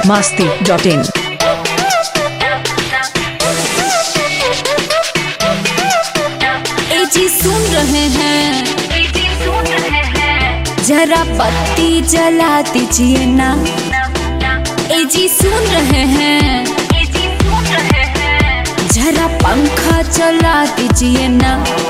biharmasti.in। ए जी सुन रहे हैं, जरा बत्ती जला दीजिए ना। ए जी सुन रहे हैं, जरा पंखा चला दीजिए ना।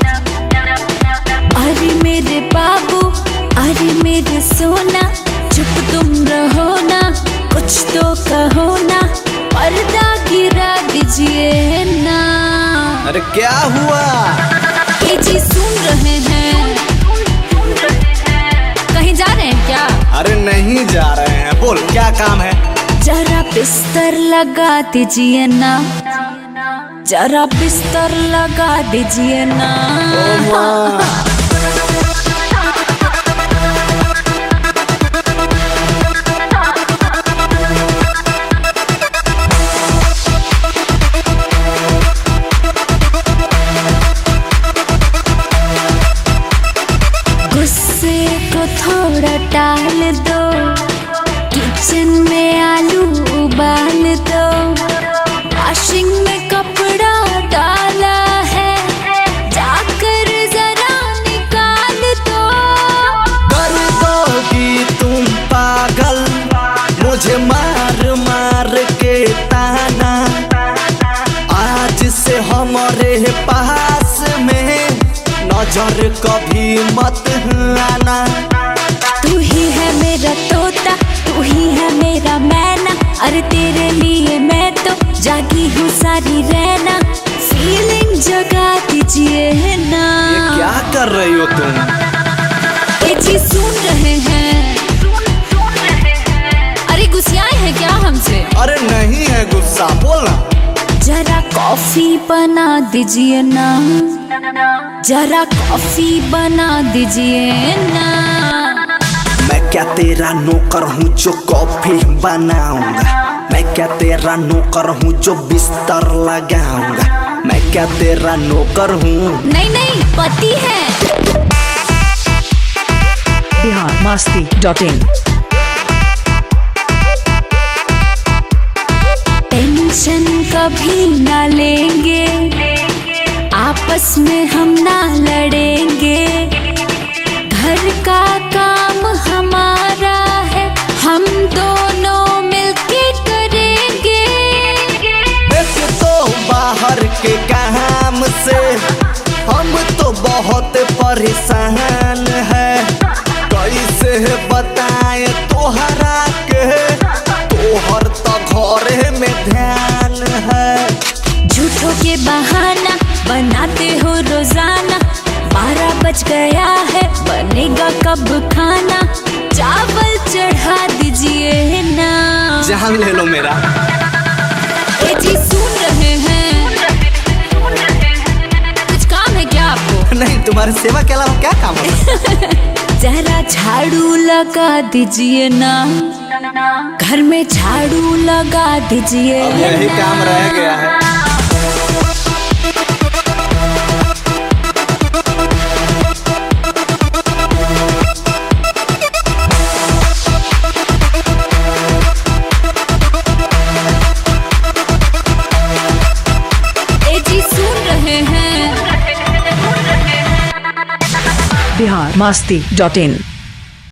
अरे मेरे बाबू, अरे मेरे सोना, चुप तुम रहो ना, कुछ तो कहो ना, पर्दा गिरा दीजिए ना। अरे क्या हुआ? ये जी सुन रहे हैं, कहीं जा रहे हैं क्या? अरे नहीं जा रहे हैं, बोल क्या काम है? जरा बिस्तर लगा दीजिए ना, जरा बिस्तर लगा दीजिए ना। गुस्से को थोड़ा टाल दो, किचन में आलू उबाल दो, वॉशिंग में कपड़ा डाला है, जाकर जरा निकाल दो। कर दोगी तुम पागल, मुझे मार मार के ताना। आज से हमारे पास में नजर कभी मत आना। तू ही है मेरा तोता, तू ही है मेरा मैना, अरे तेरे लिए मैं तो जागी हूँ सारी रहना। फीलिंग जगा दीजिए ना। ये क्या कर रही हो तुम? ये जी सुन रहे हैं, अरे गुस्साए हैं क्या हमसे? अरे नहीं है गुस्सा, बोलना। जरा कॉफी बना दीजिए ना, जरा कॉफी बना दीजिए ना। मैं क्या तेरा नौकर हूँ जो कॉफी बनाऊंगा? मैं क्या तेरा नौकर हूँ जो बिस्तर लगाऊंगा? मैं क्या तेरा नौकर हूँ? नहीं नहीं, पति है। biharmasti.in। टेंशन कभी ना लेंगे, आपस में हम ना लड़ेंगे। घर का काम हमारा है, हम दोनों मिलके करेंगे। एक तो बाहर के काम से हम तो बहुत परेशान है। कैसे बताए तोहरा के, तोहर तो घरे में ध्यान है। झूठों के बहाना बनाते हो रोजाना। 12 बज गया है, बनेगा कब खाना? चावल चढ़ा दीजिए ना। जान ले लो मेरा। ये जी सुन रहे हैं, कुछ काम है क्या आपको? नहीं, तुम्हारी सेवा के अलावा क्या काम है? जरा झाड़ू लगा दीजिए ना, घर में झाड़ू लगा दीजिए। अब यही काम रह गया है। ए जी सुन रहे हैं, biharmasti.in।